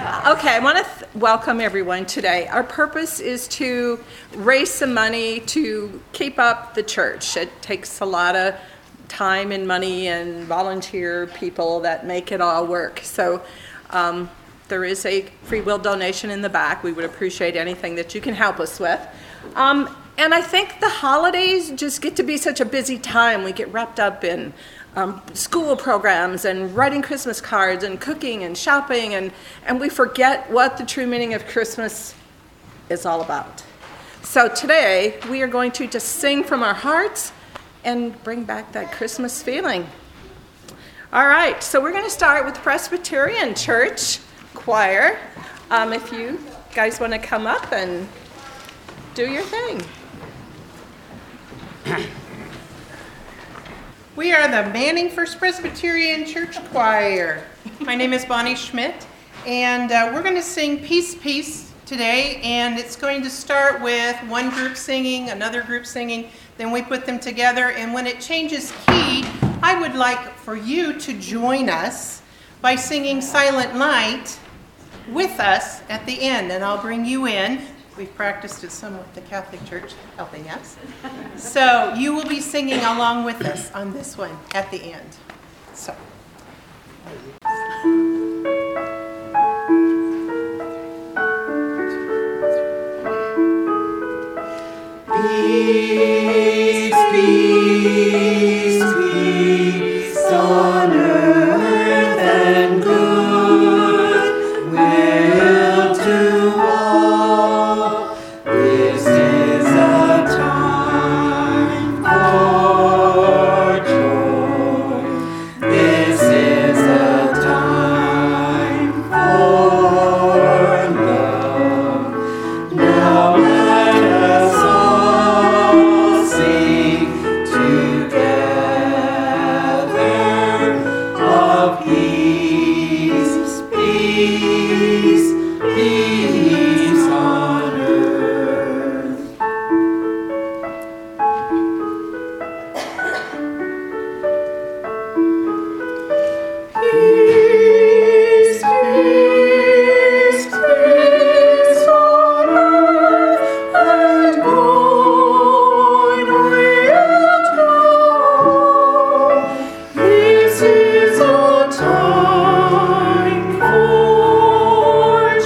Okay, I want to welcome everyone today. Our purpose is to raise some money to keep up the church. It takes a lot of time and money and volunteer people that make it all work. So there is a free will donation in the back. We would appreciate anything that you can help us with. And I think the holidays just get to be such a busy time. We get wrapped up in school programs and writing Christmas cards and cooking and shopping, and we forget what the true meaning of Christmas is all about. So today we are going to just sing from our hearts and bring back that Christmas feeling. All right, so we're going to start with Presbyterian Church Choir. If you guys want to come up and do your thing. We are the Manning First Presbyterian Church Choir. My name is Bonnie Schmidt, and we're going to sing Peace, Peace today, and it's going to start with one group singing, another group singing, then we put them together, and when it changes key, I would like for you to join us by singing Silent Night with us at the end, and I'll bring you in. We've practiced it some with the Catholic Church helping us. So you will be singing along with us on this one at the end. So. Peace, peace, peace on earth and good will to all. This is a time for joy. This is a time for love. Now let us all sing together of peace, peace, peace on earth. Peace, peace, peace on earth and good will to all. This is a time for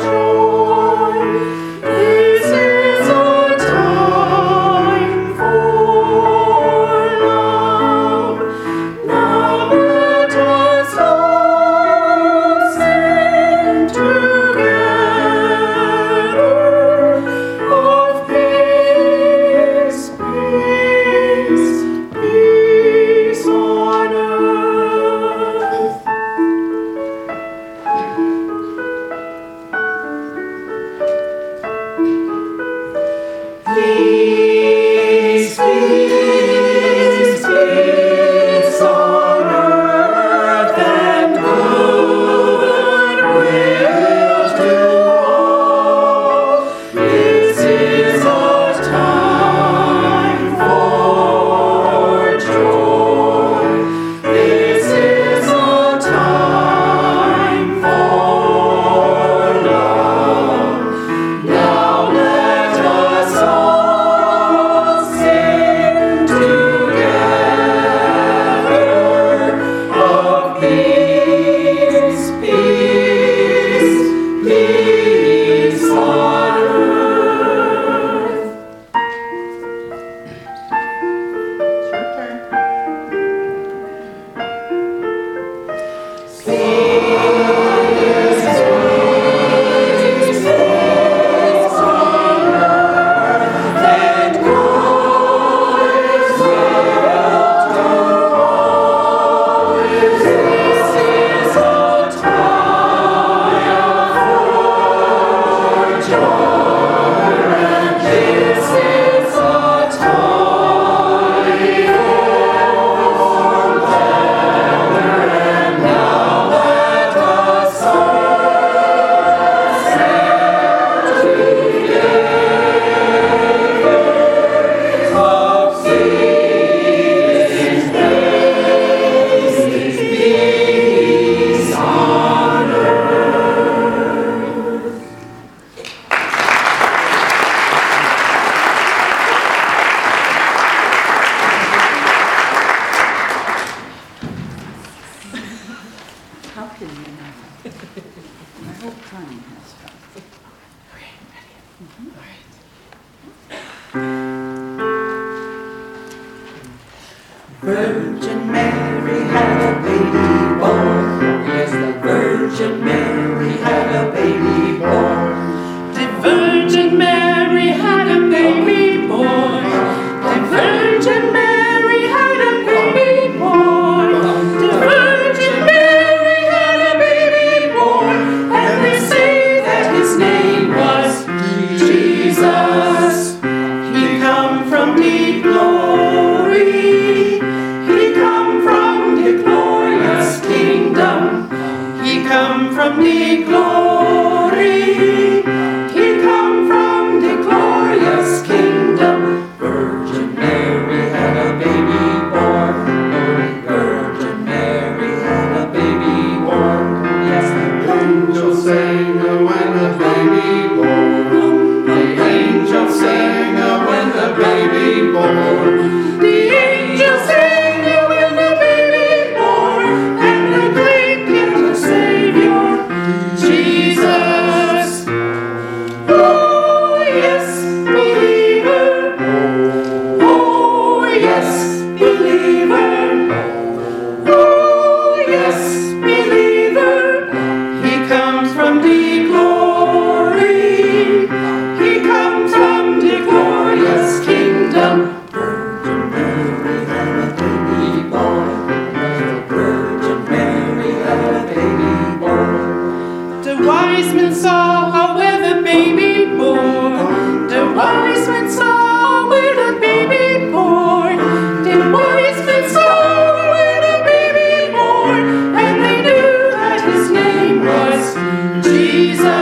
Virgin Mary had a baby born. Yes, the Virgin Mary had a baby born. The Virgin Mary had a baby born. The Virgin Mary had a baby born. The Virgin Mary had a baby born. And they say that his name was Jesus. He come from deep glory. He come from the glorious kingdom. He come from the glory. He come from the glorious kingdom. Virgin Mary had a baby born. Virgin Mary had a baby born. Yes, the angels sang when the baby born. The angels sang when the baby born. The angels sang when the baby born. And the great little Savior, Jesus. Oh yes, believer. Oh yes, believer. Oh yes, believer. He comes from the glory. He comes from the glorious kingdom. Virgin Mary had a baby born. Virgin Mary had a baby born. The wise men saw where the baby born. The wise men saw where the baby born. The wise men saw where the baby born. And they knew that his name was Jesus.